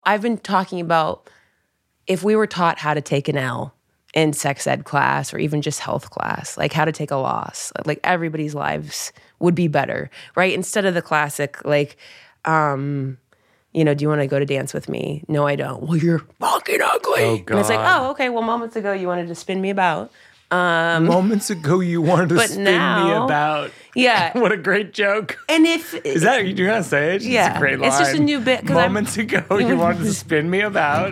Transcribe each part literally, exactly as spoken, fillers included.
I've been talking about if we were taught how to take an L in sex ed class or even just health class, like how to take a loss, like everybody's lives would be better, right? Instead of the classic, like, um, you know, do you want to go to dance with me? No, I don't. Well, you're fucking ugly. Oh, God. And it's like, oh, okay, well, moments ago you wanted to spin me about. Um, moments ago you wanted to but spin now, me about. Yeah. What a great joke. And if... Is that what you're on stage? Yeah. It's a great line. It's just a new bit. Moments I'm, ago you wanted to spin me about.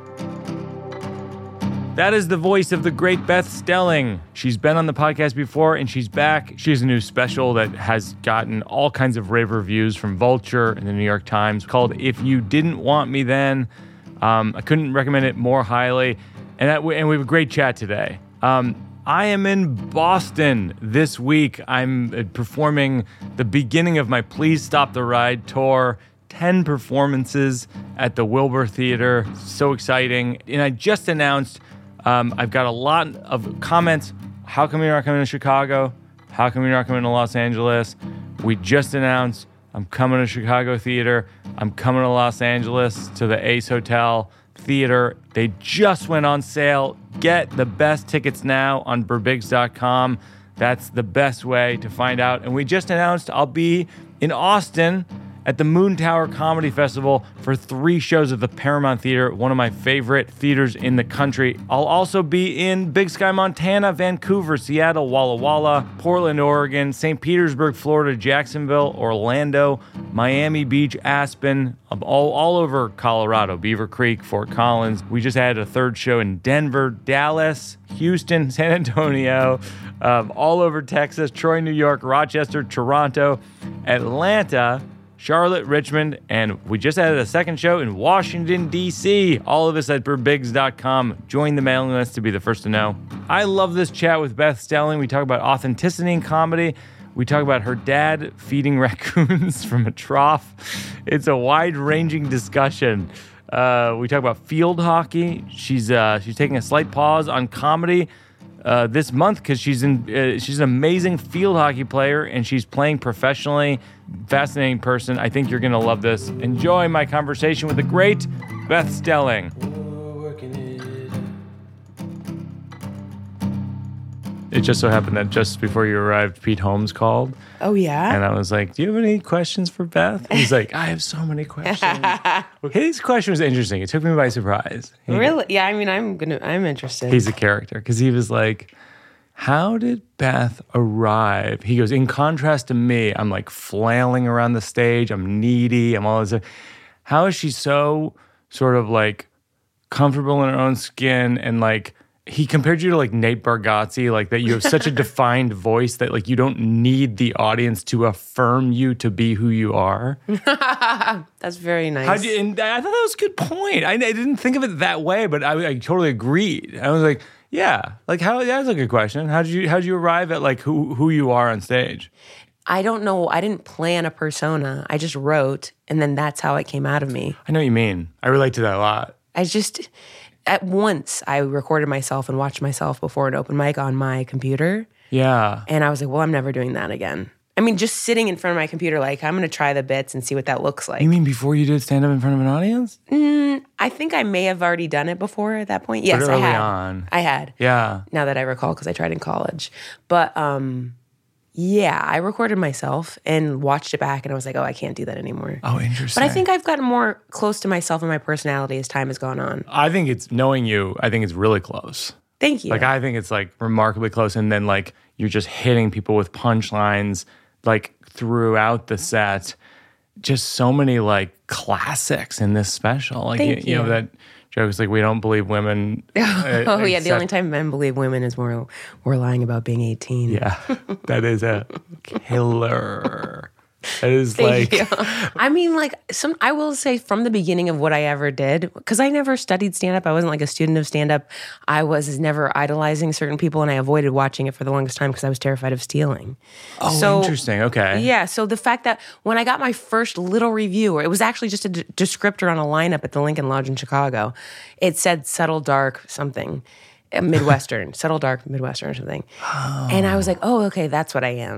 That is the voice of the great Beth Stelling. She's been on the podcast before, and she's back. She has a new special that has gotten all kinds of rave reviews from Vulture and the New York Times called If You Didn't Want Me Then. Um, I couldn't recommend it more highly. And, that, and we have a great chat today. Um, I am in Boston this week. I'm uh, performing the beginning of my Please Stop the Ride tour. ten performances at the Wilbur Theater. So exciting. And I just announced... Um, I've got a lot of comments. How come you're not coming to Chicago? How come you're not coming to Los Angeles? We just announced I'm coming to Chicago Theater. I'm coming to Los Angeles to the Ace Hotel Theater. They just went on sale. Get the best tickets now on burbigs dot com. That's the best way to find out. And we just announced I'll be in Austin at the Moon Tower Comedy Festival for three shows at the Paramount Theater, one of my favorite theaters in the country. I'll also be in Big Sky, Montana, Vancouver, Seattle, Walla Walla, Portland, Oregon, Saint Petersburg, Florida, Jacksonville, Orlando, Miami Beach, Aspen, all, all over Colorado, Beaver Creek, Fort Collins. We just had a third show in Denver, Dallas, Houston, San Antonio, um, all over Texas, Troy, New York, Rochester, Toronto, Atlanta, Charlotte, Richmond, and we just added a second show in Washington, D C All of us at burbigs dot com. Join the mailing list to be the first to know. I love this chat with Beth Stelling. We talk about authenticity in comedy. We talk about her dad feeding raccoons from a trough. It's a wide-ranging discussion. Uh, we talk about field hockey. She's uh, she's taking a slight pause on comedy uh, this month because she's in uh, she's an amazing field hockey player and she's playing professionally. Fascinating person. I think you're going to love this. Enjoy my conversation with the great Beth Stelling. It just so happened that just before you arrived, Pete Holmes called. Oh, yeah? And I was like, do you have any questions for Beth? He's like, I have so many questions. Okay, his question was interesting. It took me by surprise. He, really? Yeah, I mean, I'm gonna, I'm interested. He's a character because he was like, how did Beth arrive? He goes, in contrast to me, I'm like flailing around the stage. I'm needy. I'm all this. How is she so sort of like comfortable in her own skin? And like, he compared you to like Nate Bargatze, like that you have such a defined voice that like you don't need the audience to affirm you to be who you are. That's very nice. How do you, and I thought that was a good point. I, I didn't think of it that way, but I, I totally agreed. I was like, yeah, like how? That's a good question. How did you how did you arrive at like who who you are on stage? I don't know. I didn't plan a persona. I just wrote, and then that's how it came out of me. I know what you mean. I relate to that a lot. I just at once I recorded myself and watched myself before an open mic on my computer. Yeah, and I was like, well, I'm never doing that again. I mean, just sitting in front of my computer, like, I'm going to try the bits and see what that looks like. You mean before you did stand-up in front of an audience? Mm, I think I may have already done it before at that point. Yes, but early I had. on. I had. Yeah. Now that I recall, because I tried in college. But, um, yeah, I recorded myself and watched it back, and I was like, oh, I can't do that anymore. Oh, interesting. But I think I've gotten more close to myself and my personality as time has gone on. I think it's, knowing you, I think it's really close. Thank you. Like, I think it's, like, remarkably close, and then, like, you're just hitting people with punchlines, like, throughout the set. Just so many like classics in this special. Like you, Thank you. you. know that joke is like, we don't believe women. oh uh, yeah, the except- only time men believe women is we're, we're lying about being eighteen. Yeah, that is a killer. That is Thank like, you. I mean, like some. I will say from the beginning of what I ever did, because I never studied stand-up. I wasn't like a student of stand-up. I was never idolizing certain people, and I avoided watching it for the longest time because I was terrified of stealing. oh, So, interesting. Okay. Yeah, so the fact that when I got my first little review, it was actually just a d- descriptor on a lineup at the Lincoln Lodge in Chicago. It said subtle dark something, uh, Midwestern, subtle dark Midwestern or something. Oh. And I was like, oh, okay, that's what I am.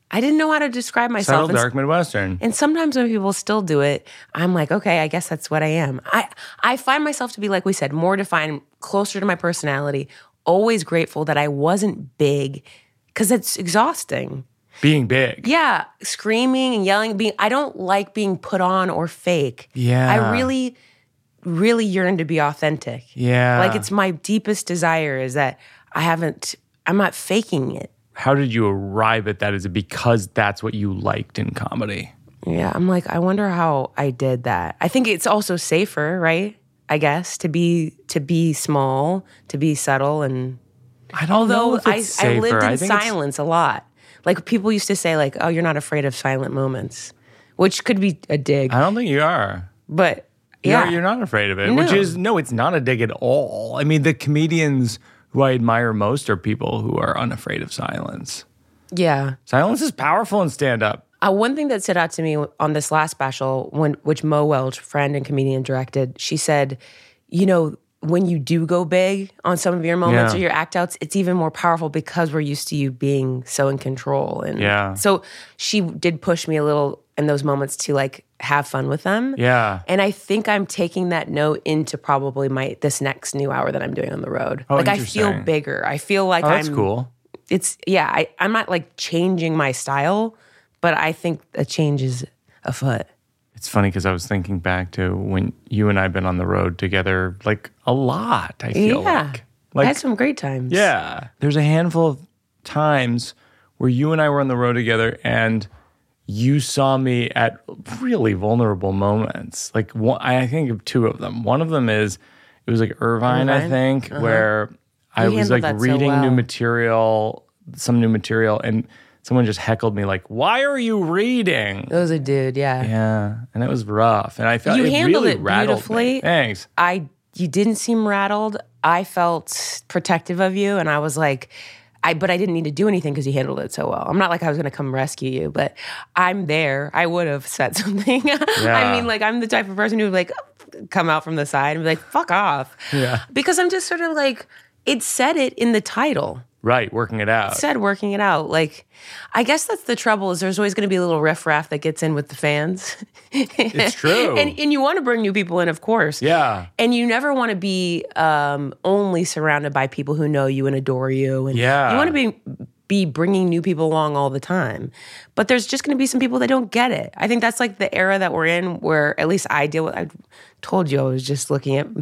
I didn't know how to describe myself. Subtle, And s- dark Midwestern. And sometimes when people still do it, I'm like, okay, I guess that's what I am. I, I find myself to be, like we said, more defined, closer to my personality, always grateful that I wasn't big because it's exhausting. Being big. Yeah, screaming and yelling, being I don't like being put on or fake. Yeah. I really, really yearn to be authentic. Yeah. Like it's my deepest desire is that I haven't, I'm not faking it. How did you arrive at that? Is it because that's what you liked in comedy? Yeah, I'm like, I wonder how I did that. I think it's also safer, right? I guess to be to be small, to be subtle, and I don't know although if I, it's I safer. lived in I think it's- silence a lot. Like people used to say, like, "Oh, you're not afraid of silent moments," which could be a dig, I don't think you are. but You're, yeah, you're not afraid of it, which No. is, no, it's not a dig at all. I mean, the comedians who I admire most are people who are unafraid of silence. yeah. Silence is powerful in stand-up. Uh, one thing that stood out to me on this last special, when which Mo Welch, friend and comedian, directed, she said, you know, when you do go big on some of your moments Yeah. or your act outs, it's even more powerful because we're used to you being so in control. And Yeah. so she did push me a little in those moments to like have fun with them. Yeah. And I think I'm taking that note into probably my this next new hour that I'm doing on the road. Oh, like I feel interesting. bigger. I feel like Oh, that's I'm cool. It's yeah, I, I'm not like changing my style, but I think a change is afoot. It's funny because I was thinking back to when you and I have been on the road together, like a lot, I feel Yeah. like. I Like, had some great times. yeah. There's a handful of times where you and I were on the road together and you saw me at really vulnerable moments. Like, one, I think of two of them. One of them is, it was like Irvine, I Irvine? think, where I You was handled like that so reading new well. material, some new material, and someone just heckled me like, "Why are you reading?" That was a dude, yeah. Yeah, and it was rough, and I felt You it handled really it rattled beautifully. me. Thanks. I you didn't seem rattled. I felt protective of you, and I was like, I but I didn't need to do anything because you handled it so well. I'm not like I was gonna come rescue you, but I'm there. I would have said something. I mean, like I'm the type of person who would like come out from the side and be like, fuck off. Yeah. Because I'm just sort of like, it said it in the title. Right, working it out. Said working it out. Like, I guess that's the trouble is there's always going to be a little riffraff that gets in with the fans. It's true. and, and you want to bring new people in, of course. Yeah. And you never want to be um, only surrounded by people who know you and adore you. And Yeah. you want to be be bringing new people along all the time. But there's just going to be some people that don't get it. I think that's like the era that we're in where at least I deal with. I told you I was just looking at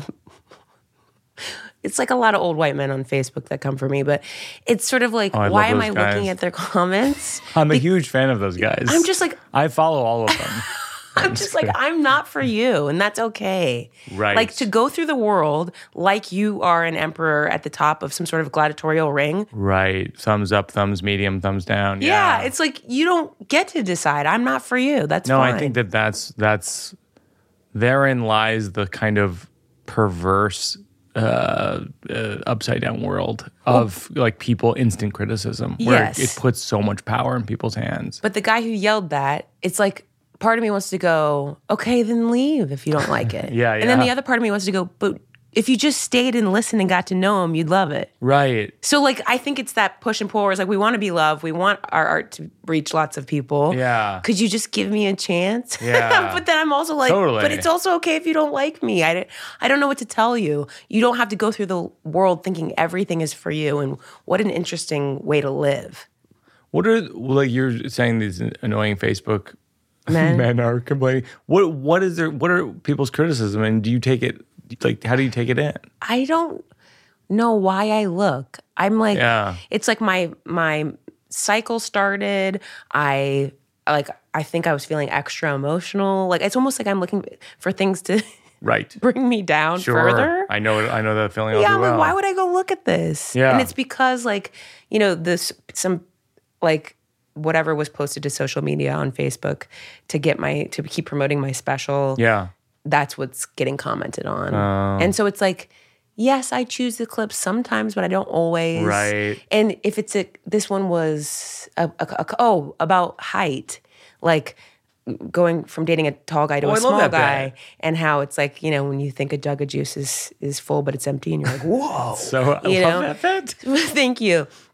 it's like a lot of old white men on Facebook that come for me, but it's sort of like, Oh, I why love am those I guys. looking at their comments? I'm a huge fan of those guys. I'm just like, I follow all of them. I'm just like, I'm not for you, and that's okay. Right. Like to go through the world like you are an emperor at the top of some sort of gladiatorial ring. Right. Thumbs up, thumbs medium, thumbs down. Yeah, Yeah. it's like you don't get to decide. I'm not for you. That's no, fine. I think that that's that's therein lies the kind of perverse uh, uh, upside down world of like people instant criticism where Yes. it puts so much power in people's hands. But the guy who yelled that, it's like part of me wants to go, okay, then leave if you don't like it. Yeah, And then yeah. the other part of me wants to go, but if you just stayed and listened and got to know him, you'd love it. Right. So like I think it's that push and pull where it's like we want to be loved, we want our art to reach lots of people. Yeah. Could you just give me a chance? Yeah. But then I'm also like, Totally. but it's also okay if you don't like me. I, don't- I don't know what to tell you. You don't have to go through the world thinking everything is for you. And what an interesting way to live. What are like you're saying these annoying Facebook Men. men are complaining. What what is there what are people's criticism and do you take it like how do you take it in? I don't know why I look. I'm like, Yeah. it's like my my cycle started. I like I think I was feeling extra emotional. Like it's almost like I'm looking for things to Right. bring me down Sure. further. I know I know that feeling all Yeah, too I'm well. like, why would I go look at this? Yeah. And it's because like, you know, this some like whatever was posted to social media on Facebook to get my to keep promoting my special. Yeah. That's what's getting commented on. Oh. And so it's like, yes, I choose the clips sometimes, but I don't always. Right. And if it's a, this one was, a, a, a, oh, about height, like going from dating a tall guy to Oh, a I love small that guy, bit. and how it's like, you know, when you think a jug of juice is, is full, but it's empty, and you're like, whoa. So I You love know? that bit. Thank you.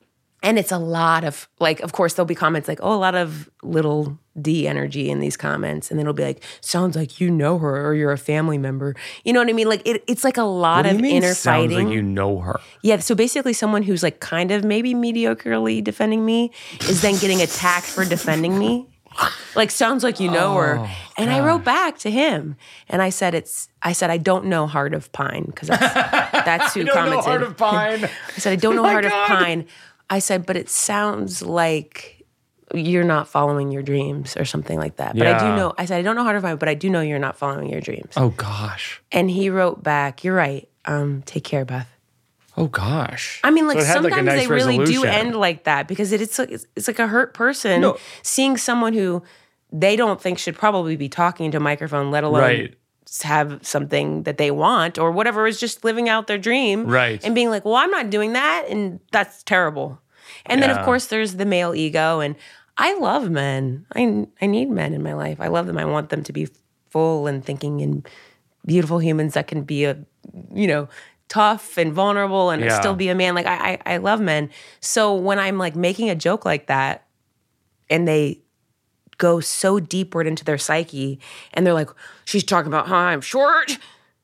And it's a lot of, like, of course, there'll be comments like, oh, a lot of little D energy in these comments. And then it'll be like, sounds like you know her or you're a family member. You know what I mean? Like, it, it's like a lot what do you of mean, inner sounds fighting. Like you know her. Yeah. So basically, someone who's like kind of maybe mediocrely defending me is then getting attacked for defending me. Like, sounds like you know oh, her. And gosh. I wrote back to him and I said, it's, I said, I don't know Heart of Pine, because that's, that's who I don't commented. know Heart of Pine. I said, I don't know Oh my Heart God. of Pine. I said, but it sounds like you're not following your dreams or something like that. But I do Yeah. know, I said, I don't know Heart of Pine, but I do know you're not following your dreams. Oh, gosh. And he wrote back, you're right. Um, take care, Beth. Oh, gosh. I mean, like, So it had, sometimes like, a nice they really do resolution. end like that because it, it's, like, it's, it's like a hurt person No. seeing someone who they don't think should probably be talking to a microphone, let alone Right. have something that they want or whatever, is just living out their dream. Right. And being like, well, I'm not doing that. And that's terrible. And then, Yeah. of course, there's the male ego. And I love men. I, I need men in my life. I love them. I want them to be full and thinking and beautiful humans that can be, a, you know, tough and vulnerable and Yeah. still be a man. Like, I, I, I love men. So when I'm like making a joke like that and they go so deepward into their psyche and they're like, she's talking about how I'm short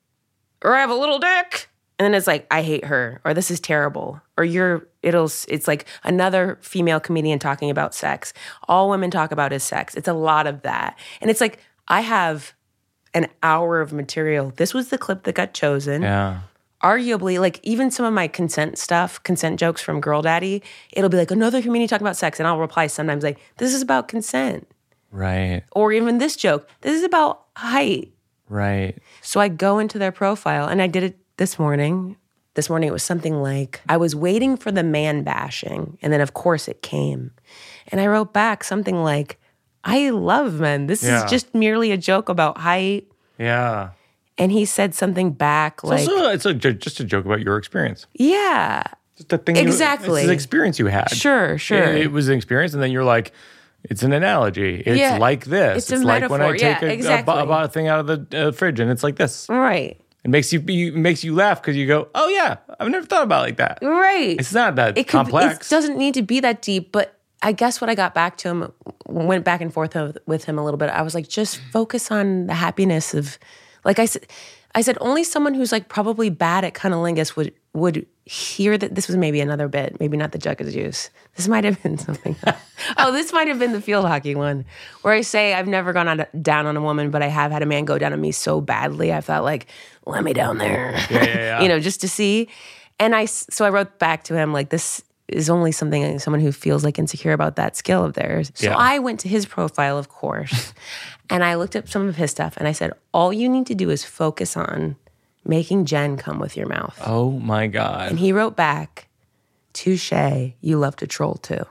or I have a little dick. And then it's like, I hate her, or this is terrible, or you're, it'll, it's like another female comedian talking about sex. All women talk about is sex. It's a lot of that. And it's like, I have an hour of material. This was the clip that got chosen. Yeah. Arguably, like even some of my consent stuff, consent jokes from Girl Daddy, it'll be like another comedian talking about sex. And I'll reply sometimes like, this is about consent. Right. Or even this joke, this is about height. Right. So I go into their profile, and I did it this morning. This morning it was something like, I was waiting for the man bashing, and then of course it came. And I wrote back something like, I love men. This Yeah. is just merely a joke about height. Yeah. And he said something back like, It's also it's a, just a joke about your experience. yeah, Just a thing. Exactly. You, it's an experience you had. sure, sure. It, it was an experience, and then you're like, it's an analogy. It's Yeah. like this. It's a like when I metaphor. take Yeah, a, exactly. a, bo- a thing out of the uh, fridge, and it's like this. Right, It makes you be, it makes you laugh because you go, oh yeah, I've never thought about it like that. right. It's not that it could, complex. It doesn't need to be that deep, but I guess when I got back to him, went back and forth with him a little bit, I was like, just focus on the happiness of, like I said, I said, only someone who's like probably bad at cunnilingus would would hear that. This was maybe another bit, maybe not the jug of juice. This might have been something. Oh, this might have been the field hockey one, where I say I've never gone on, down on a woman, but I have had a man go down on me so badly, I felt like, let me down there, Yeah, yeah, yeah. you know, just to see. And I, so I wrote back to him like, this is only something, someone who feels like insecure about that skill of theirs. So Yeah. I went to his profile, of course, and I looked up some of his stuff, and I said, all you need to do is focus on making Jen come with your mouth. Oh my God. And he wrote back, touche, you love to troll too.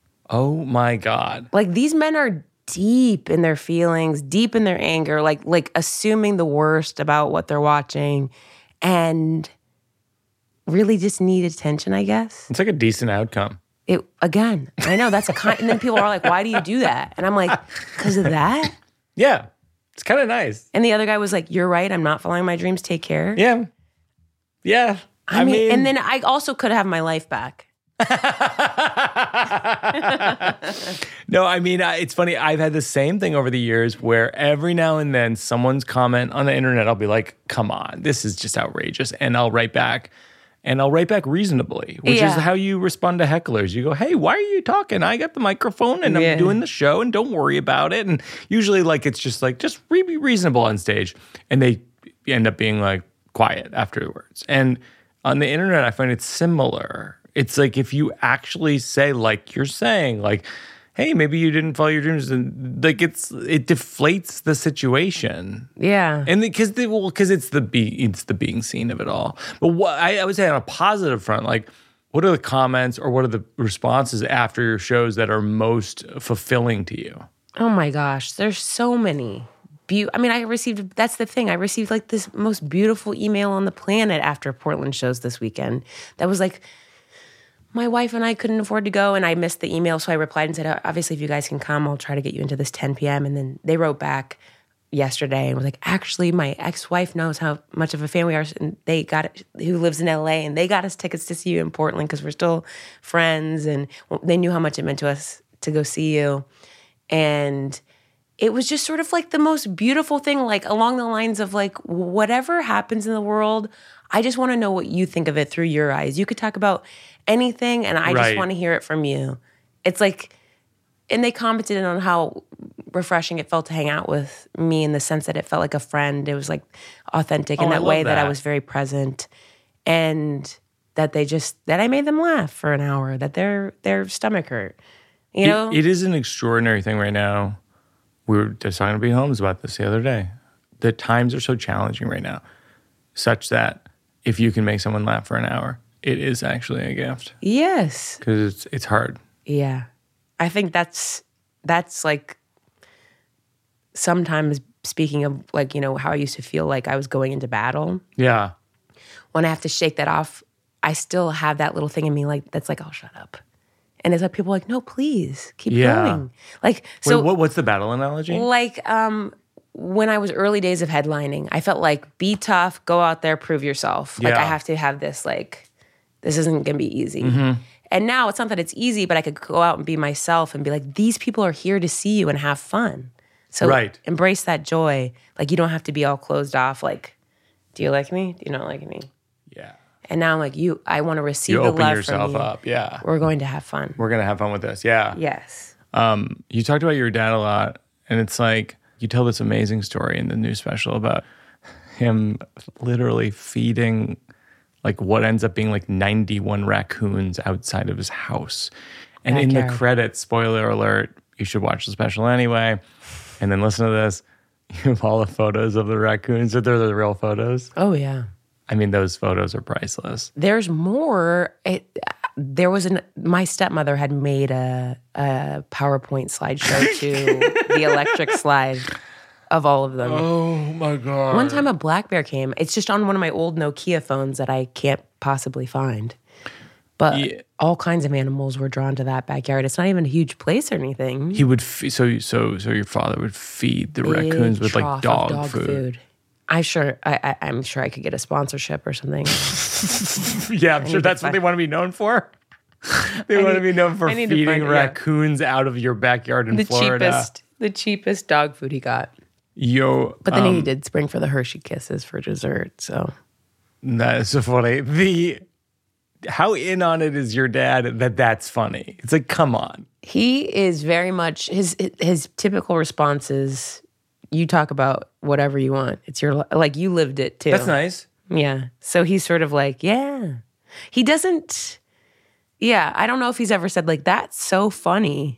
Oh my God. Like, these men are deep in their feelings, deep in their anger, like like assuming the worst about what they're watching, and really just need attention, I guess. It's like a decent outcome. It again, I know that's a kind, and then people are like, why do you do that? And I'm like, because of that. Yeah. It's kind of nice. And the other guy was like, you're right, I'm not following my dreams, take care. Yeah. Yeah. I, I mean, mean, and then I also could have my life back. No, I mean, I- it's funny. I've had the same thing over the years where every now and then someone's comment on the internet, I'll be like, come on, this is just outrageous. And I'll write back. And I'll write back reasonably, which Yeah. is how you respond to hecklers. You go, hey, why are you talking? I got the microphone and Yeah. I'm doing the show and don't worry about it. And usually, like, it's just like, just re- be reasonable on stage. And they end up being like quiet afterwards. And on the internet, I find it similar. It's like if you actually say, like you're saying, like, hey, maybe you didn't follow your dreams, and like it's it deflates the situation. Yeah. And because well, because it's the be it's the being seen of it all. But what I, I would say on a positive front, like, what are the comments or what are the responses after your shows that are most fulfilling to you? Oh my gosh, there's so many. Be- I mean, I received, that's the thing, I received like this most beautiful email on the planet after Portland shows this weekend. That was like, my wife and I couldn't afford to go, and I missed the email, so I replied and said, obviously, if you guys can come, I'll try to get you into this ten p.m. And then they wrote back, yesterday and was like, actually, my ex-wife knows how much of a fan we are, and they got who lives in L A, and they got us tickets to see you in Portland because we're still friends, and they knew how much it meant to us to go see you. And it was just sort of like the most beautiful thing, like along the lines of like, whatever happens in the world, I just want to know what you think of it through your eyes. You could talk about anything, and I Right. just want to hear it from you. It's like, and they commented on how refreshing it felt to hang out with me in the sense that it felt like a friend. It was like authentic in Oh, I that love way that. that. I was very present, and that they just, that I made them laugh for an hour, that their their stomach hurt. You know? It, it is an extraordinary thing right now. We were just talking to B. Holmes about this the other day. The times are so challenging right now, such that if you can make someone laugh for an hour, it is actually a gift. Yes. Because it's it's hard. Yeah. I think that's that's like sometimes, speaking of like, you know, how I used to feel like I was going into battle. Yeah. When I have to shake that off, I still have that little thing in me like that's like, oh, shut up. And it's like people are like, no, please keep Yeah. going. Like so Wait, what, what's the battle analogy? like um when I was early days of headlining, I felt like be tough, go out there, prove yourself. Like Yeah. I have to have this like this isn't going to be easy. Mm-hmm. And now it's not that it's easy, but I could go out and be myself and be like, these people are here to see you and have fun. So Right. embrace that joy. Like you don't have to be all closed off. Like, do you like me? Do you not like me? Yeah. And now I'm like, you, I want to receive You the open love yourself from you. up. Yeah. We're going to have fun. We're going to have fun with this. Yeah. Yes. Um, you talked about your dad a lot, and it's like you tell this amazing story in the new special about him literally feeding like what ends up being like ninety-one raccoons outside of his house. And in the Backyard. credits, spoiler alert, you should watch the special anyway, and then listen to this. You have all the photos of the raccoons. Are they the real photos? Oh, yeah. I mean, those photos are priceless. There's more. It, there was an, my stepmother had made a, a PowerPoint slideshow to the electric slide of all of them. Oh my God. One time a black bear came. It's just on one of my old Nokia phones that I can't possibly find. But Yeah. all kinds of animals were drawn to that backyard. It's not even a huge place or anything. He would, fe- so so so your father would feed the raccoons Big with like trough of dog, dog food. I sure, I, I, I'm sure I could get a sponsorship or something. Yeah, I'm need sure to that's what find- they want to be known for. They I want to need- be known for I need to feeding find it, yeah. raccoons out of your backyard in the Florida. cheapest, the cheapest dog food he got. Yo, But then um, he did spring for the Hershey Kisses for dessert. So that is so funny. The how in on it is your dad that that's funny? It's like, come on. he is very much his his typical response is, "You talk about whatever you want. It's your li- like you lived it too." That's nice. Yeah. So he's sort of like, yeah. He doesn't. Yeah, I don't know if he's ever said like that's so funny.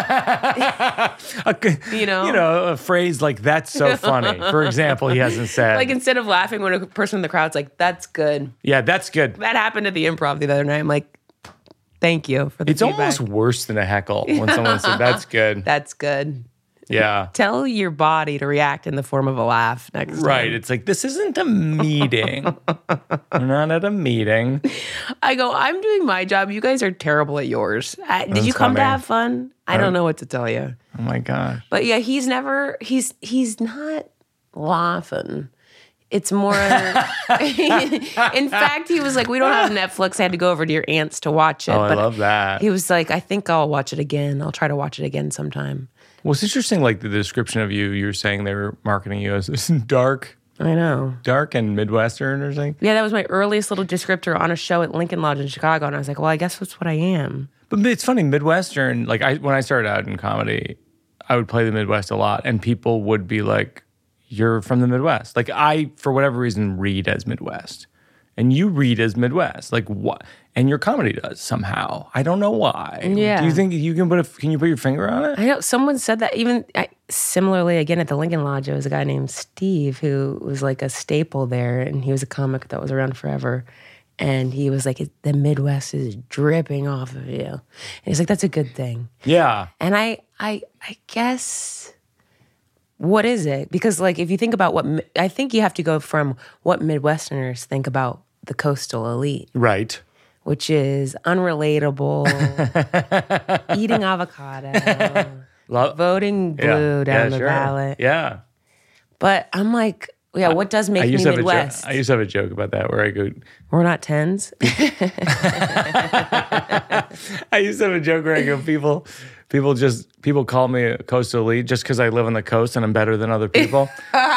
A- You know? you know, a phrase like "that's so funny." For example, he hasn't said. Like instead of laughing when a person in the crowd's like, "That's good." yeah, that's good. That happened at the Improv the other night. I'm like, "Thank you for the It's feedback." almost worse than a heckle when someone said, "That's good." That's good. Yeah. Tell your body to react in the form of a laugh next Right. time. It's like, this isn't a meeting. We're not at a meeting. I go, I'm doing my job. You guys are terrible at yours. I, did That's you come to funny. have fun? I don't know what to tell you. Oh my gosh. But yeah, he's never, he's he's not laughing. It's more, in fact, he was like, we don't have Netflix. I had to go over to your aunt's to watch it. Oh, I but love that. he was like, I think I'll watch it again. I'll try to watch it again sometime. Well, it's interesting, like the description of you, you were saying they were marketing you as this dark, I know. dark and Midwestern or something. Yeah, that was my earliest little descriptor on a show at Lincoln Lodge in Chicago. And I was like, well, I guess that's what I am. But it's funny, Midwestern, like I when I started out in comedy, I would play the Midwest a lot, and people would be like, you're from the Midwest. Like I, for whatever reason, read as Midwest. And you read as Midwest. Like what? And your comedy does somehow. I don't know why. Yeah. Do you think you can put a, can you put your finger on it? I know someone said that even I, similarly again at the Lincoln Lodge, there was a guy named Steve who was like a staple there, and he was a comic that was around forever. And he was like, the Midwest is dripping off of you. And he's like, that's a good thing. Yeah. And I, I, I guess, what is it? Because like, if you think about what, Mi- I think you have to go from what Midwesterners think about the coastal elite, Right. which is unrelatable, eating avocado, Love, voting blue yeah. down yeah, the sure. ballot. Yeah. But I'm like, yeah, what does make I me used to have Midwest? A jo- I used to have a joke about that where I go, We're not tens. I used to have a joke where I go, people, people just, people call me a coastal elite just because I live on the coast and I'm better than other people.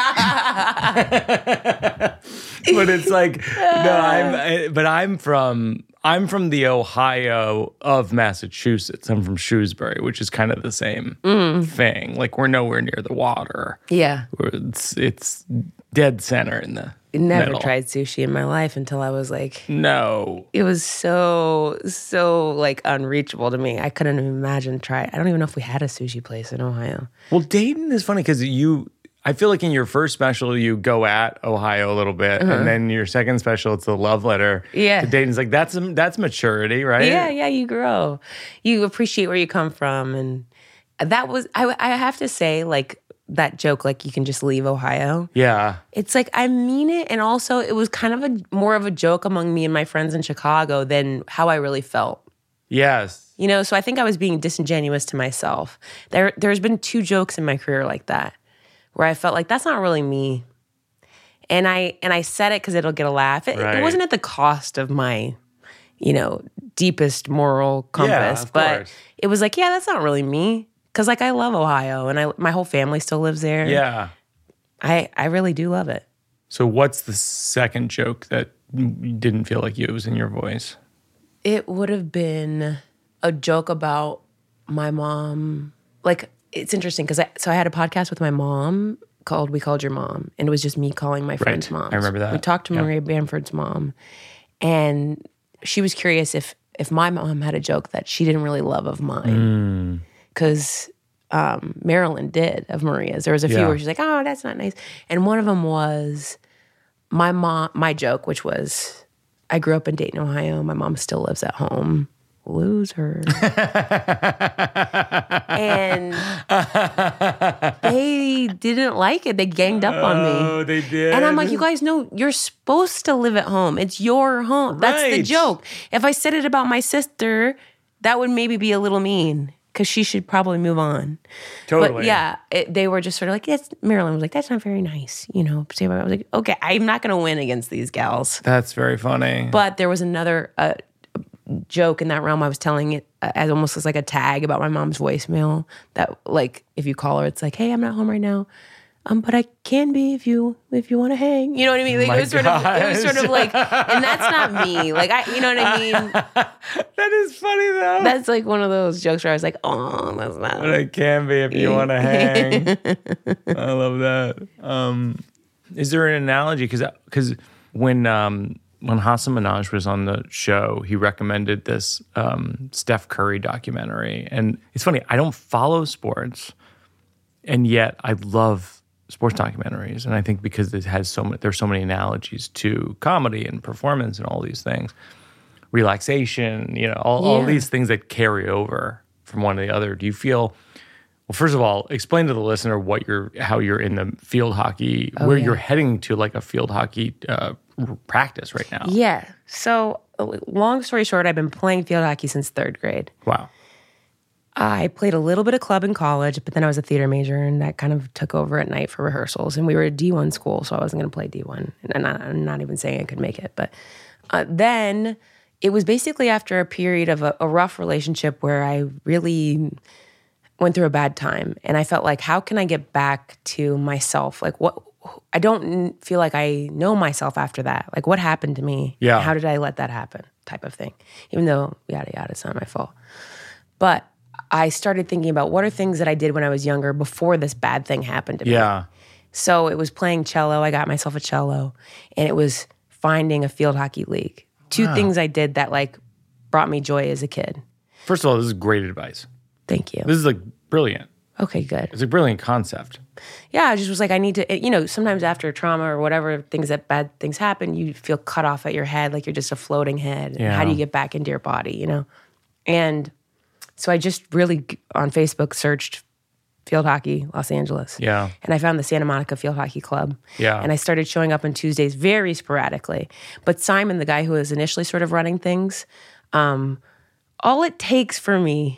But it's like, no, I'm, I, but I'm from, I'm from the Ohio of Massachusetts. I'm from Shrewsbury, which is kind of the same mm. thing. Like we're nowhere near the water. Yeah. It's, it's dead center in the Never middle. tried sushi in my life until I was like, no. It was so, so like unreachable to me. I couldn't imagine try. I don't even know if we had a sushi place in Ohio. Well, Dayton is funny because you, I feel like in your first special, you go at Ohio a little bit. Uh-huh. And then your second special, it's the love letter yeah. to Dayton's like, that's that's maturity, right? Yeah, yeah, you grow. You appreciate where you come from. And that was, I, I have to say, like, that joke, like, you can just leave Ohio. Yeah. It's like, I mean it. And also, it was kind of a more of a joke among me and my friends in Chicago than how I really felt. Yes. You know, so I think I was being disingenuous to myself. There, There's been two jokes in my career like that, where I felt like that's not really me. And I and I said it because it'll get a laugh. It, right. it wasn't at the cost of my, you know, deepest moral compass. Yeah, of but course. It was like, yeah, that's not really me. Because like I love Ohio and I my whole family still lives there. Yeah. I, I really do love it. So what's the second joke that didn't feel like you? It was in your voice? It would have been a joke about my mom. Like, it's interesting because I, so I had a podcast with my mom called We Called Your Mom. And it was just me calling my friend's right. mom. I remember that. We talked to yeah. Maria Bamford's mom. And she was curious if if my mom had a joke that she didn't really love of mine. Because mm. um, Marilyn did of Maria's. There was a few yeah. where she's like, oh, that's not nice. And one of them was my mom, my joke, which was, I grew up in Dayton, Ohio. My mom still lives at home. Loser. And they didn't like it. They ganged up on me. Oh, they did. And I'm like, you guys know you're supposed to live at home. It's your home. That's right. the joke. If I said it about my sister, that would maybe be a little mean because she should probably move on. Totally. But yeah, it, they were just sort of like, that's, Marilyn was like, that's not very nice. You know, I was like, okay, I'm not going to win against these gals. That's very funny. But there was another uh, joke in that realm. I was telling it as almost as like a tag about my mom's voicemail that, like, if you call her, it's like, hey, I'm not home right now. Um, but I can be if you if you want to hang. You know what I mean? Like, My it was sort of it was gosh. sort of like, and that's not me. Like, I, you know what I mean? That is funny though. That's like one of those jokes where I was like, oh, that's not. But it can be if you want to hang. I love that. Um, is there an analogy? Because because when um, when Hasan Minhaj was on the show, he recommended this um, Steph Curry documentary, and it's funny. I don't follow sports, and yet I love sports documentaries, and I think because it has so many, there's so many analogies to comedy and performance and all these things, relaxation, you know, all, yeah. all these things that carry over from one to the other. Do you feel? Well, first of all, explain to the listener what you're, how you're in the field hockey, oh, where yeah. you're heading to, like a field hockey uh, practice right now. Yeah. So, long story short, I've been playing field hockey since third grade. Wow. I played a little bit of club in college, but then I was a theater major, and that kind of took over at night for rehearsals. And we were a D one school, so I wasn't going to play D one. And I'm not, I'm not even saying I could make it. But uh, then it was basically after a period of a, a rough relationship where I really went through a bad time. And I felt like, how can I get back to myself? Like, what? I don't feel like I know myself after that. Like, what happened to me? Yeah. How did I let that happen? Type of thing. Even though, yada, yada, it's not my fault. But I started thinking about what are things that I did when I was younger before this bad thing happened to me. Yeah. So it was playing cello. I got myself a cello. And it was finding a field hockey league. Two Wow. things I did that like brought me joy as a kid. First of all, this is great advice. Thank you. This is like brilliant. Okay, good. It's a brilliant concept. Yeah, I just was like, I need to, you know, sometimes after trauma or whatever, things that bad things happen, you feel cut off at your head, like you're just a floating head. Yeah. How do you get back into your body, you know? And so I just really, on Facebook, searched field hockey, Los Angeles. Yeah. And I found the Santa Monica Field Hockey Club. Yeah. And I started showing up on Tuesdays very sporadically. But Simon, the guy who was initially sort of running things, um, all it takes for me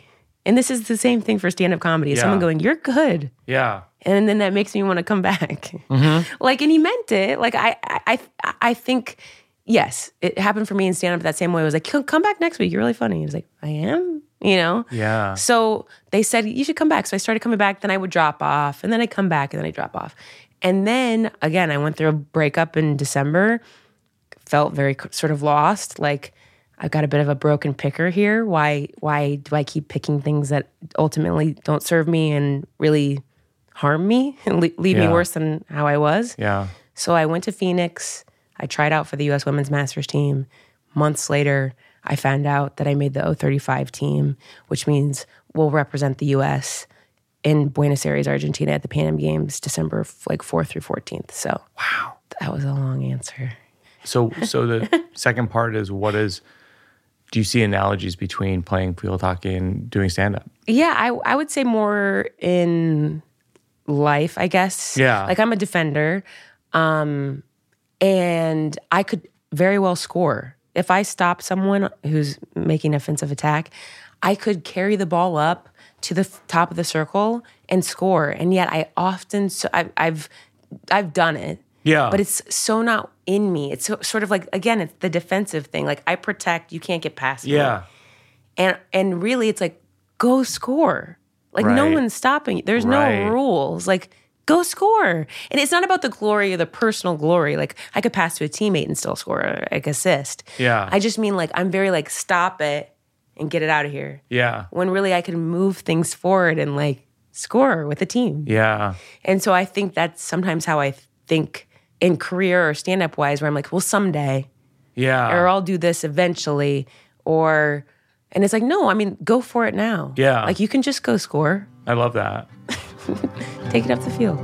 And this is the same thing for stand-up comedy. Yeah. Someone going, you're good. Yeah. And then that makes me want to come back. Mm-hmm. Like, and he meant it. Like, I, I, I think, yes, it happened for me in stand-up that same way. I was like, come back next week. You're really funny. He was like, I am, you know? Yeah. So they said, you should come back. So I started coming back. Then I would drop off. And then I'd come back and then I'd drop off. And then, again, I went through a breakup in December. Felt very sort of lost. Like, I've got a bit of a broken picker here. Why, why do I keep picking things that ultimately don't serve me and really harm me and le- leave Yeah. me worse than how I was? Yeah. So I went to Phoenix. I tried out for the U S Women's Masters team. Months later, I found out that I made the O thirty-five team, which means we'll represent the U S in Buenos Aires, Argentina at the Pan Am Games, December like fourth through fourteenth. So Wow. that was a long answer. So, so the second part is what is, do you see analogies between playing field hockey and doing stand-up? Yeah, I I would say more in life, I guess. Yeah. Like I'm a defender, um, and I could very well score. If I stop someone who's making an offensive attack, I could carry the ball up to the f- top of the circle and score. And yet I often, so I, I've I've done it. Yeah. But it's so not in me. It's so, sort of like, again, it's the defensive thing. Like I protect, you can't get past me. Yeah. And and really, it's like, go score. Like no Right. one's stopping you. There's Right. no rules. Like go score. And it's not about the glory or the personal glory. Like I could pass to a teammate and still score, or like assist. Yeah. I just mean like I'm very like stop it and get it out of here. Yeah. When really I can move things forward and like score with a team. Yeah. And so I think that's sometimes how I think in career or stand up wise, where I'm like, well, someday Yeah. or I'll do this eventually, or, and it's like, no, I mean, go for it now. Yeah. Like you can just go score, I love that. take it up the field.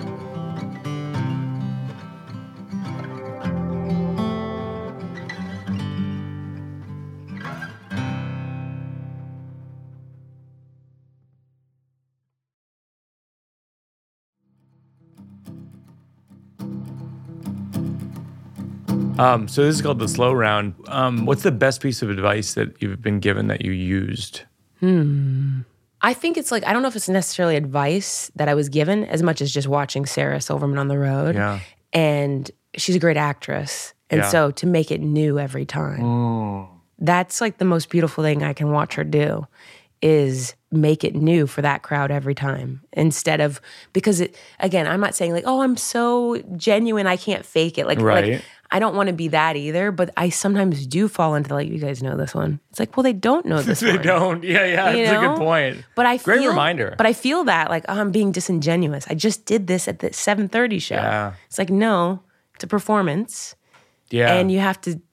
Um, so this is called the slow round. Um, what's the best piece of advice that you've been given that you used? I think it's like, I don't know if it's necessarily advice that I was given as much as just watching Sarah Silverman on the road. Yeah. And she's a great actress. And Yeah. so to make it new every time, that's like the most beautiful thing I can watch her do is make it new for that crowd every time instead of, because it, again, I'm not saying like, oh, I'm so genuine, I can't fake it. Like, Right. like I don't want to be that either, but I sometimes do fall into like, you guys know this one. It's like, well, they don't know this They one. don't. Yeah, yeah. You That's a know? good point. But I Great feel, reminder. But I feel that like, oh, I'm being disingenuous. I just did this at the seven thirty show. Yeah. It's like, no, it's a performance. Yeah. And you have to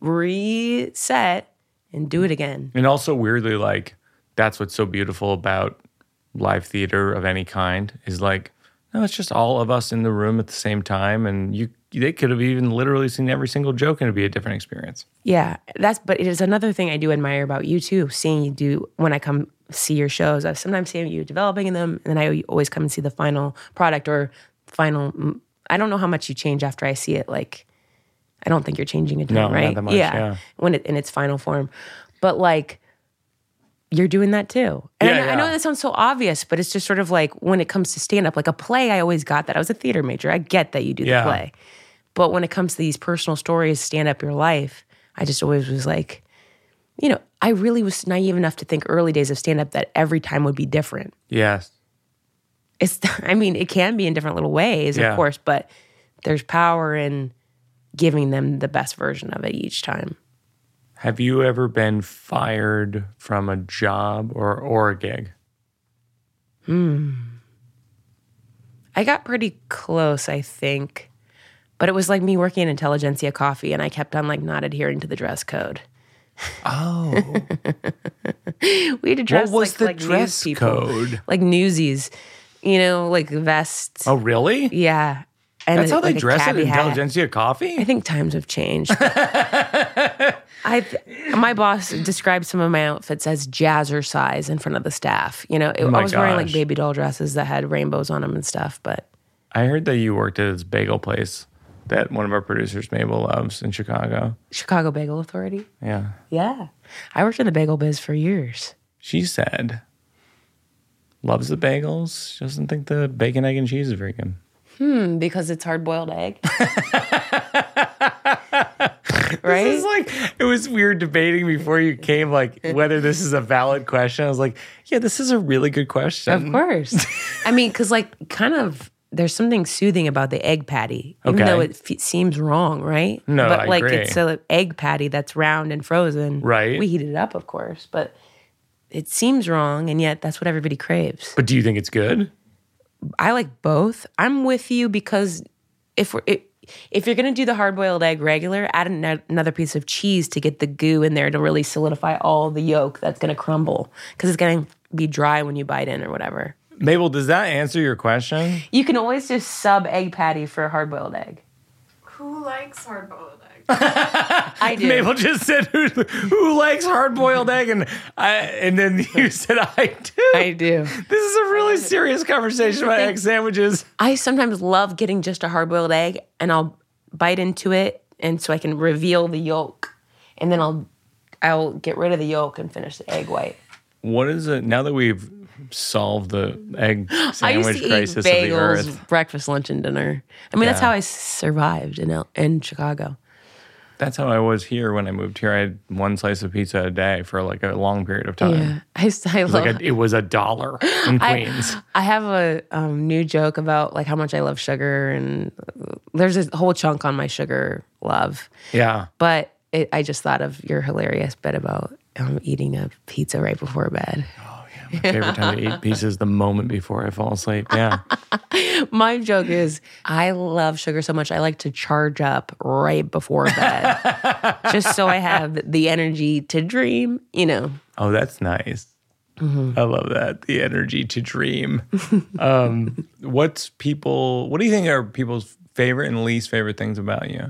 reset and do it again. And also weirdly, like, that's what's so beautiful about live theater of any kind is like, no, it's just all of us in the room at the same time. And you, they could have even literally seen every single joke and it'd be a different experience. Yeah, that's, but it is another thing I do admire about you too, seeing you do, when I come see your shows, I sometimes see you developing in them, and then I always come and see the final product or final, I don't know how much you change after I see it, like, I don't think you're changing it, No, not right? that much, yeah. when it, in its final form. But like, you're doing that too. And Yeah, I, I know yeah. that sounds so obvious, but it's just sort of like when it comes to stand up, like a play, I always got that. I was a theater major. I get that you do Yeah. the play. But when it comes to these personal stories, stand up your life, I just always was like, you know, I really was naive enough to think early days of stand up that every time would be different. Yes. It's, I mean, it can be in different little ways, Yeah. of course, but there's power in giving them the best version of it each time. Have you ever been fired from a job or, or a gig? I got pretty close, I think. But it was like me working in Intelligentsia Coffee, and I kept on like not adhering to the dress code. Oh. We had to dress What was like, the like dress news people, code? like newsies, you know, like vests. Oh, really? Yeah, and That's a- how they like a dress at cabbie hat. Intelligentsia Coffee? I think times have changed. I, my boss described some of my outfits as jazzercise in front of the staff. You know, it, Oh my I was wearing like gosh. baby doll dresses that had rainbows on them and stuff. But I heard that you worked at this bagel place that one of our producers, Mabel, loves in Chicago. Chicago Bagel Authority. Yeah. Yeah, I worked in the bagel biz for years. She said Loves the bagels. She doesn't think the bacon, egg, and cheese is very good. Hmm, because it's hard-boiled egg. Right? This is like, it was weird debating before you came, like, whether this is a valid question. I was like, yeah, this is a really good question. Of course. I mean, because, like, kind of, there's something soothing about the egg patty, even Okay. though it f- seems wrong, right? No, but I like agree. it's an egg patty that's round and frozen. Right. We heat it up, of course, but it seems wrong, and yet that's what everybody craves. But do you think it's good? I like both. I'm with you because if we're it, if you're gonna do the hard-boiled egg regular, add an- another piece of cheese to get the goo in there to really solidify all the yolk that's gonna crumble because it's gonna be dry when you bite in or whatever. Mabel, does that answer your question? You can always just sub egg patty for a hard-boiled egg. Who likes hard-boiled eggs? I do. Mabel just said, who, who likes hard-boiled egg? And I, and then you said, I do. I do. This is a really serious conversation about egg sandwiches. I sometimes love getting just a hard-boiled egg, and I'll bite into it, and so I can reveal the yolk, and then I'll I'll get rid of the yolk and finish the egg white. What is it, now that we've solved the egg I used sandwich to eat crisis of the bagels, earth? breakfast, lunch, and dinner. I mean, that's Yeah. how I survived in El- in Chicago. That's how I was here when I moved here. I had one slice of pizza a day for like a long period of time. Yeah, I, used to- I It was love. like a, it was a dollar in I, Queens. I have a um, new joke about like how much I love sugar, and there's a whole chunk on my sugar love. Yeah. But it, I just thought of your hilarious bit about um, eating a pizza right before bed. My favorite time to eat pizza is the moment before I fall asleep. Yeah. My joke is I love sugar so much I like to charge up right before bed, just so I have the energy to dream. You know. Oh, that's nice. Mm-hmm. I love that. The energy to dream. um, what's people, what do you think are people's favorite and least favorite things about you?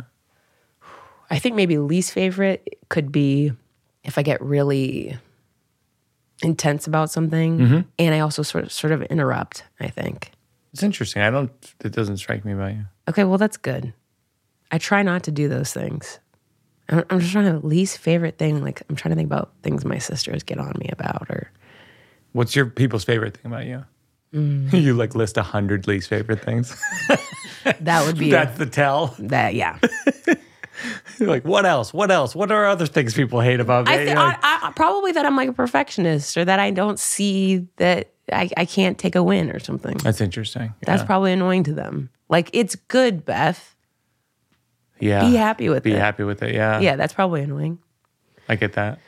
I think maybe least favorite could be if I get really intense about something, Mm-hmm. and I also sort of sort of interrupt. I think. It's interesting. I don't, it doesn't strike me about you. Okay, well that's good. I try not to do those things. I'm, I'm just trying to least favorite thing. Like I'm trying to think about things my sisters get on me about, or What's your people's favorite thing about you? Mm. You like list a hundred least favorite things. that would be That's the tell. that. Yeah. You're like, what else? What else? What are other things people hate about me? I, th- You're like, I, I probably that I'm like a perfectionist, or that I don't see that I, I can't take a win or something. That's interesting. That's yeah. probably annoying to them. Like it's good, Beth. yeah. Be happy with Be it. happy with it. Yeah. Yeah, that's probably annoying. I get that.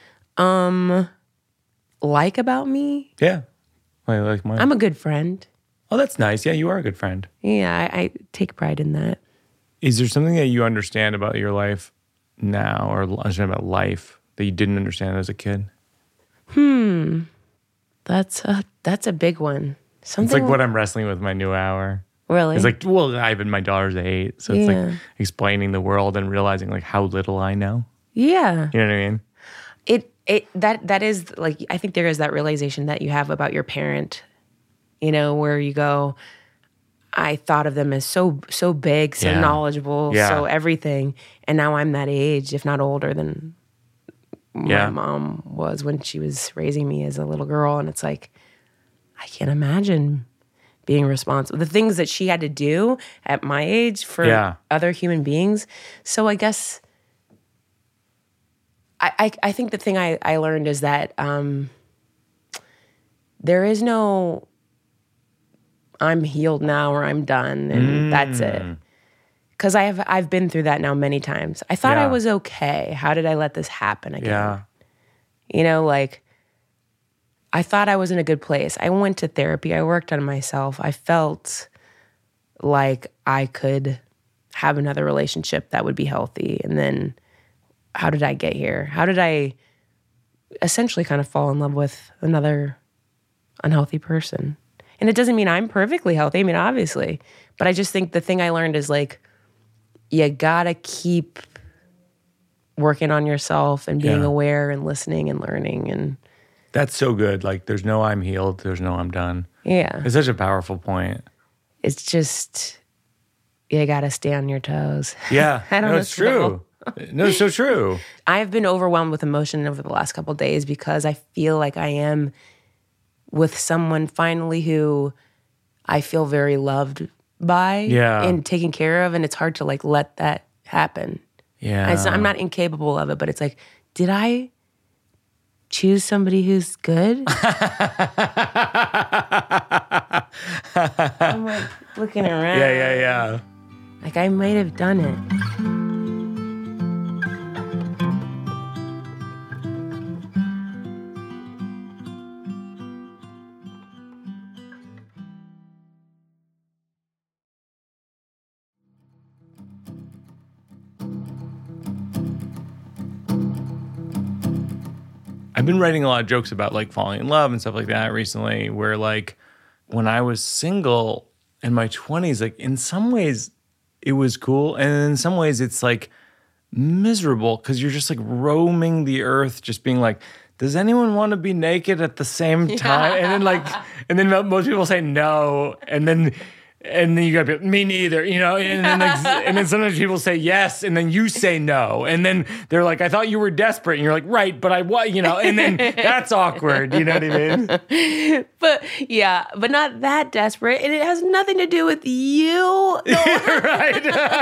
Like about me, Yeah. I like mine. I'm a good friend. oh, that's nice. Yeah, you are a good friend. Yeah, I, I take pride in that. Is there something that you understand about your life now, or understand about life that you didn't understand as a kid? That's a that's a big one. Something It's like what I'm wrestling with my new hour. really. It's like, well, I've been my daughter's eight, so it's Yeah. like explaining the world and realizing like how little I know. yeah. You know what I mean? It it that that is like I think there is that realization that you have about your parent, you know, where you go, I thought of them as so so big, so Yeah. knowledgeable, Yeah. so everything, and now I'm that age, if not older than my Yeah. mom was when she was raising me as a little girl, and it's like I can't imagine being responsible. The things that she had to do at my age for Yeah. other human beings. So I guess I, I, I think the thing I, I learned is that um, there is no I'm healed now or I'm done and that's it. Because I have I've been through that now many times. I thought I Yeah. was okay. How did I let this happen again? Yeah. You know, like I thought I was in a good place. I went to therapy. I worked on myself. I felt like I could have another relationship that would be healthy. And then how did I get here? How did I essentially kind of fall in love with another unhealthy person? And it doesn't mean I'm perfectly healthy. I mean, obviously. But I just think the thing I learned is like, you gotta keep working on yourself and being Yeah. aware and listening and learning. And That's so good. Like, there's no I'm healed, there's no I'm done. yeah, It's such a powerful point. it's just, you gotta stay on your toes. Yeah. I don't no, know. it's true. No, it's so true. I've been overwhelmed with emotion over the last couple of days because I feel like I am with someone finally who I feel very loved by Yeah. and taken care of, and it's hard to like let that happen. Yeah. And it's not, I'm not incapable of it, but it's like, did I choose somebody who's good? I'm like looking around. Yeah, yeah, yeah. Like I might have done it. I've been writing a lot of jokes about like falling in love and stuff like that recently, where like when I was single in my twenties, like in some ways it was cool. And in some ways it's like miserable because you're just like roaming the earth, just being like, does anyone want to be naked at the same time? And then like, and then most people say no. And then, and then you gotta be, me neither, you know? And then, like, and then sometimes people say yes, and then you say no. And then they're like, I thought you were desperate. And you're like, right, but I was, you know? And then that's awkward, you know what I mean? But yeah, but not that desperate. And it has nothing to do with you. No. Right?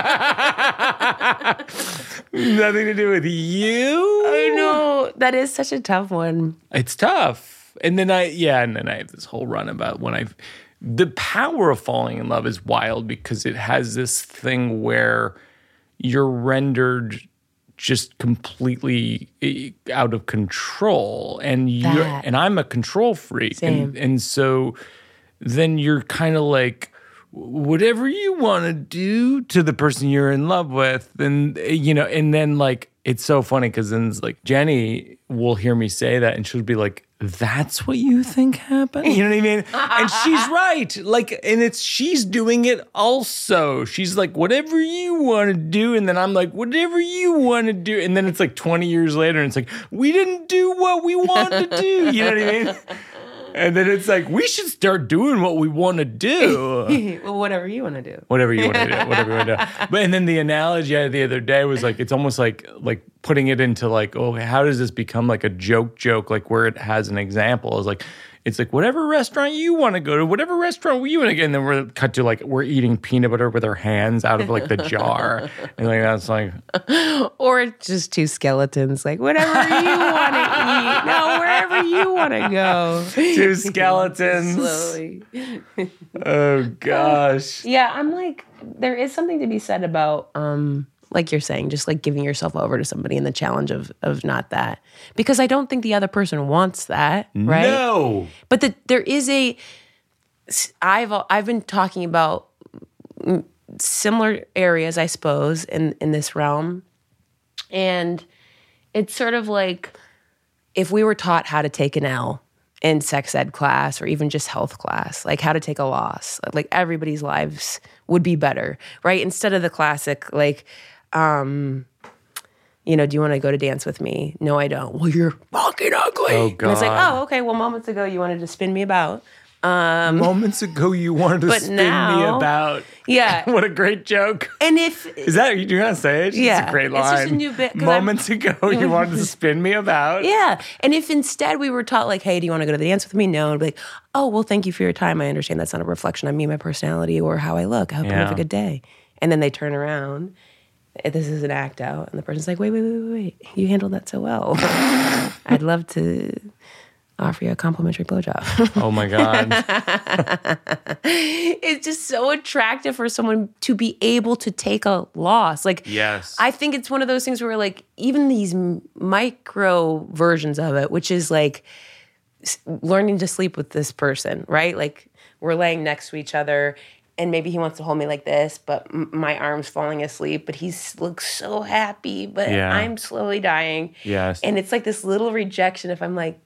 Nothing to do with you. I know. That is such a tough one. It's tough. And then I, yeah, and then I have this whole run about when I've, the power of falling in love is wild because it has this thing where you're rendered just completely out of control. And you and I'm a control freak. Same. And, and so then you're kind of like, whatever you want to do to the person you're in love with, and you know, and then like it's so funny because then it's like Jenny will hear me say that and she'll be like, that's what you think happened? You know what I mean? And she's right. Like, and it's she's doing it also. She's like, whatever you want to do, and then I'm like, whatever you want to do, and then it's like twenty years later, and it's like, we didn't do what we wanted to do. You know what I mean? And then it's like, we should start doing what we want to do. Well, whatever you want to do. Whatever you want to do. Whatever you want to do. But and then the analogy I had the other day was like, it's almost like like putting it into like, oh, how does this become like a joke joke, like where it has an example is like, it's like whatever restaurant you want to go to, whatever restaurant you want to get, and then we're cut to like we're eating peanut butter with our hands out of like the jar, and like that's like, or it's just two skeletons, like whatever you want to eat, no, wherever you want to go. Two skeletons. Slowly. Oh gosh. Yeah, I'm like, there is something to be said about, um, like you're saying, just like giving yourself over to somebody and the challenge of of not that. Because I don't think the other person wants that, right? No. But the, there is a, I've I've been talking about similar areas, I suppose, in, in this realm. And it's sort of like if we were taught how to take an L in sex ed class or even just health class, like how to take a loss, like everybody's lives would be better, right? Instead of the classic, like, um, you know, do you want to go to dance with me? No, I don't. Well, you're fucking ugly. Oh, God. And it's like, oh, okay, well, moments ago you wanted to spin me about. Um, Moments ago you wanted to but spin now- me about. Yeah. What a great joke. And if... Is that, you're going to say it? It's Yeah. a great It's line. just a new bit, 'cause Moments ago you wanted to spin me about. Yeah. And if instead we were taught like, hey, do you want to go to the dance with me? No. And be like, oh, well, thank you for your time. I understand that's not a reflection on me, my personality, or how I look. I hope you have Yeah. a good day. And then they turn around. This is an act out. And the person's like, wait, wait, wait, wait, wait. You handled that so well. I'd love to offer you a complimentary blowjob. Oh my God. It's just so attractive for someone to be able to take a loss. Like, Yes. I think it's one of those things where, like, even these m- micro versions of it, which is like s- learning to sleep with this person, right? Like, we're laying next to each other, and maybe he wants to hold me like this, but m- my arm's falling asleep, but he looks so happy, but Yeah. I'm slowly dying. Yes. And it's like this little rejection if I'm like,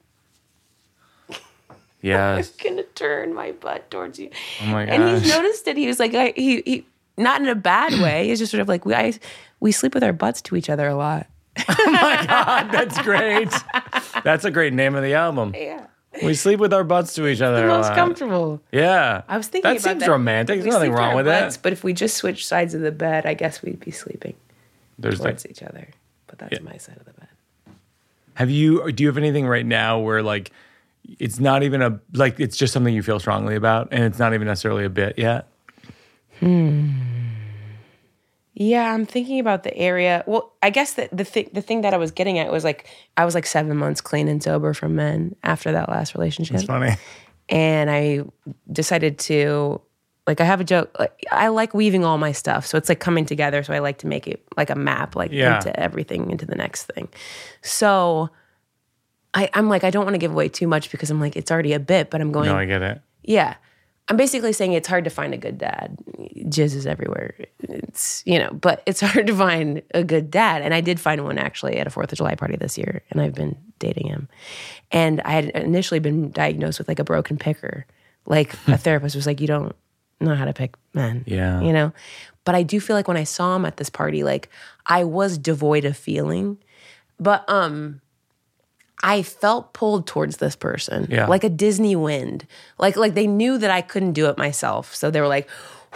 Yes. I'm gonna turn my butt towards you. Oh my And he's gosh. noticed it. He was like, I, he, he, not in a bad way. He's just sort of like, we, I, we sleep with our butts to each other a lot. Oh my God, that's great. That's a great name of the album. Yeah. We sleep with our butts to each other. The a most lot. comfortable. Yeah. I was thinking that about seems that. romantic. We There's nothing sleep with wrong our with butts, that. But if we just switch sides of the bed, I guess we'd be sleeping There's towards like, each other. But that's Yeah. my side of the bed. have you, do you have anything right now where like it's not even a, like, it's just something you feel strongly about, and it's not even necessarily a bit yet? Hmm. Yeah, I'm thinking about the area. Well, I guess the the thing the thing that I was getting at was like I was like seven months clean and sober from men after that last relationship. That's funny. And I decided to, like, I have a joke. Like, I like weaving all my stuff, so it's like coming together. So I like to make it like a map, like Yeah. into everything, into the next thing. So I, I'm like, I don't want to give away too much because I'm like, it's already a bit, but I'm going. No, I get it. Yeah. I'm basically saying it's hard to find a good dad. Jizz is everywhere. It's, you know, but it's hard to find a good dad. And I did find one actually at a fourth of July party this year, and I've been dating him. And I had initially been diagnosed with like a broken picker. Like a therapist was like, you don't know how to pick men. Yeah. You know? But I do feel like when I saw him at this party, like I was devoid of feeling. But um I felt pulled towards this person, Yeah. like a Disney wind. Like like they knew that I couldn't do it myself. So they were like,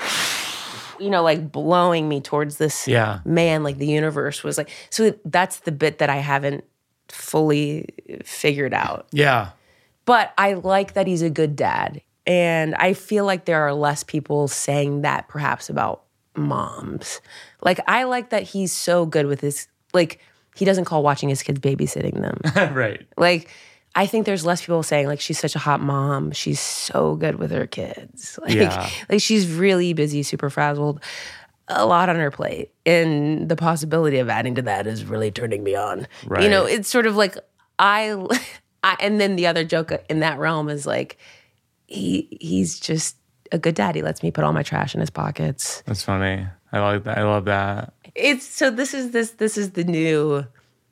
you know, like blowing me towards this Yeah. man, like the universe was like. So that's the bit that I haven't fully figured out. Yeah. But I like that he's a good dad. And I feel like there are less people saying that perhaps about moms. Like I like that he's so good with his, like, he doesn't call watching his kids babysitting them. Right. Like, I think there's less people saying, like, she's such a hot mom. She's so good with her kids. Like, Yeah. like she's really busy, super frazzled, a lot on her plate. And the possibility of adding to that is really turning me on. Right. You know, it's sort of like, I, I, and then the other joke in that realm is like, he he's just a good dad. He lets me put all my trash in his pockets. That's funny. I like that. I love that. It's so this is this this is the new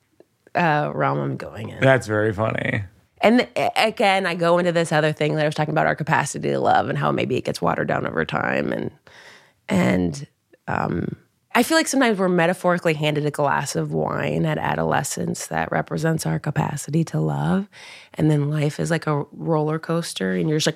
uh, realm I'm going in. That's very funny. And th- again, I go into this other thing that I was talking about, our capacity to love and how maybe it gets watered down over time. And and um, I feel like sometimes we're metaphorically handed a glass of wine at adolescence that represents our capacity to love. And then life is like a roller coaster and you're just like,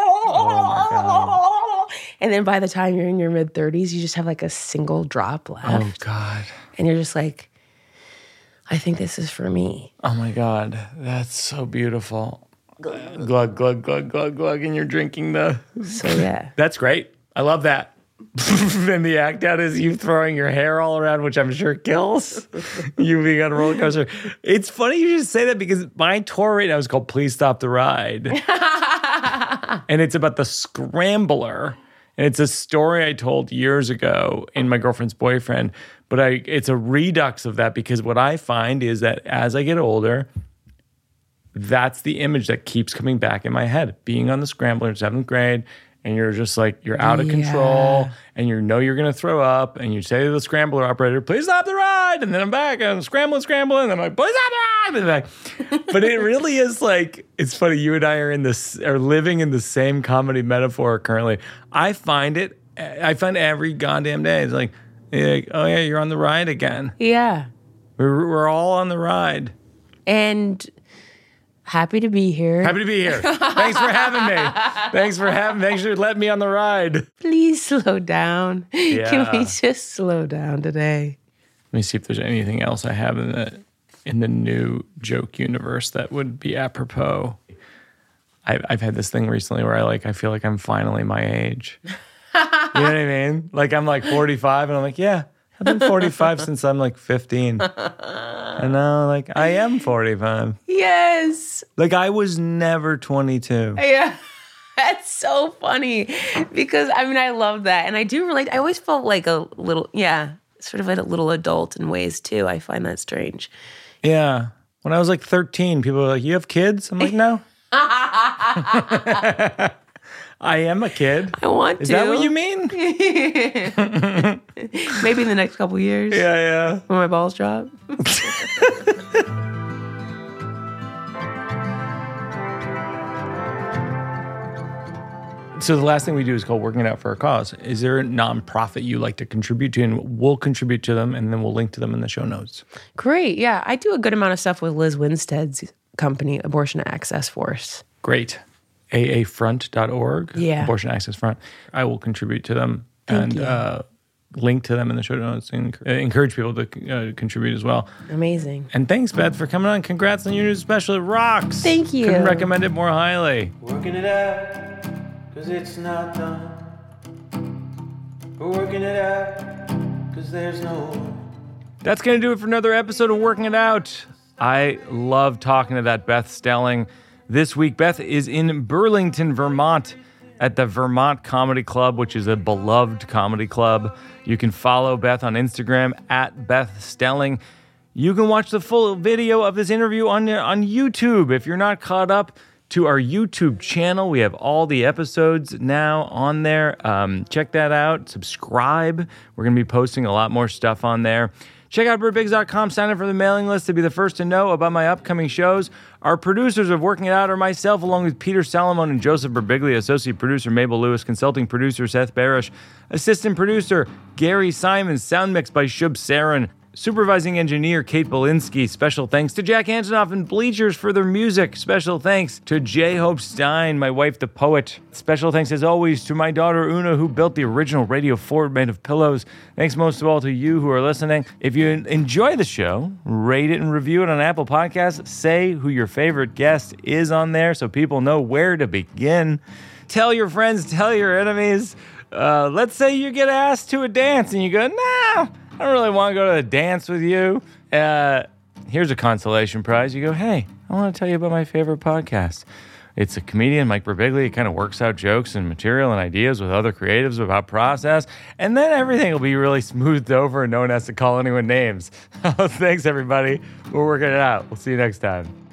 Oh and then by the time you're in your mid thirties, you just have like a single drop left. Oh God. And you're just like, I think this is for me. Oh my God. That's so beautiful. Glug, glug, glug, glug, glug. And you're drinking the. So yeah. That's great. I love that. And the act out is you throwing your hair all around, which I'm sure kills you being on a roller coaster. It's funny you just say that because my tour right now is called Please Stop the Ride. And it's about the Scrambler. And it's a story I told years ago in My Girlfriend's Boyfriend. But I, it's a redux of that because what I find is that as I get older, that's the image that keeps coming back in my head. Being on the Scrambler in seventh grade, and you're just like, you're out of Yeah. control, and you know you're going to throw up, and you say to the Scrambler operator, please stop the ride, and then I'm back, and I'm scrambling, scrambling, and I'm like, please stop the ride, and I'm back. But it really is like, it's funny, you and I are in this, are living in the same comedy metaphor currently. I find it, I find every goddamn day, it's like, you're like, oh yeah, you're on the ride again. Yeah. We're, we're all on the ride. And happy to be here. Happy to be here. Thanks for having me. Thanks for having me. Thanks for letting me on the ride. Please slow down. Yeah. Can we just slow down today? Let me see if there's anything else I have in the in the new joke universe that would be apropos. I've, I've had this thing recently where I like I feel like I'm finally my age. You know what I mean? Like I'm like forty-five, and I'm like, yeah, I've been forty-five since I'm like fifteen. And now, like, I am forty-five. Yes. Like I was never twenty-two. Yeah. That's so funny because I mean, I love that. And I do relate. I always felt like a little, yeah, sort of a little adult in ways too. I find that strange. Yeah. When I was like thirteen, people were like, you have kids? I'm like, no. I am a kid. I want Is to. that what you mean? Maybe in the next couple years. Yeah, yeah. When my balls drop. So the last thing we do is called Working It Out for a Cause. Is there a nonprofit you like to contribute to? And we'll contribute to them, and then we'll link to them in the show notes. Great. Yeah. I do a good amount of stuff with Liz Winstead's company, Abortion Access Force. Great. A A front dot org. Yeah. Abortion Access Front. I will contribute to them. Thank and you. Uh, link to them in the show notes and encourage people to uh, contribute as well. Amazing. And thanks, Beth, for coming on. Congrats on your new special. It rocks. Thank you. Couldn't recommend it more highly. Working it out, cause it's not done. We're working it out, cause there's no one. That's going to do it for another episode of Working It Out. I love talking to that Beth Stelling. This week, Beth is in Burlington, Vermont, at the Vermont Comedy Club, which is a beloved comedy club. You can follow Beth on Instagram at Beth Stelling. You can watch the full video of this interview on, on YouTube. If you're not caught up to our YouTube channel, we have all the episodes now on there. Um, check that out. Subscribe. We're going to be posting a lot more stuff on there. Check out Birbigs dot com. Sign up for the mailing list to be the first to know about my upcoming shows. Our producers of Working It Out are myself, along with Peter Salomon and Joseph Birbiglia, associate producer Mabel Lewis, consulting producer Seth Barish, assistant producer Gary Simons, sound mix by Shub Sarin, supervising engineer Kate Belinsky. Special thanks to Jack Antonoff and Bleachers for their music. Special thanks to J. Hope Stein, my wife, the poet. Special thanks, as always, to my daughter, Una, who built the original Radio Fort made of pillows. Thanks most of all to you who are listening. If you enjoy the show, rate it and review it on Apple Podcasts. Say who your favorite guest is on there so people know where to begin. Tell your friends, tell your enemies. Uh, let's say you get asked to a dance and you go, nah, I don't really want to go to a dance with you. Uh, here's a consolation prize. You go, hey, I want to tell you about my favorite podcast. It's a comedian, Mike Birbiglia. He kind of works out jokes and material and ideas with other creatives about process. And then everything will be really smoothed over and no one has to call anyone names. Thanks, everybody. We're working it out. We'll see you next time.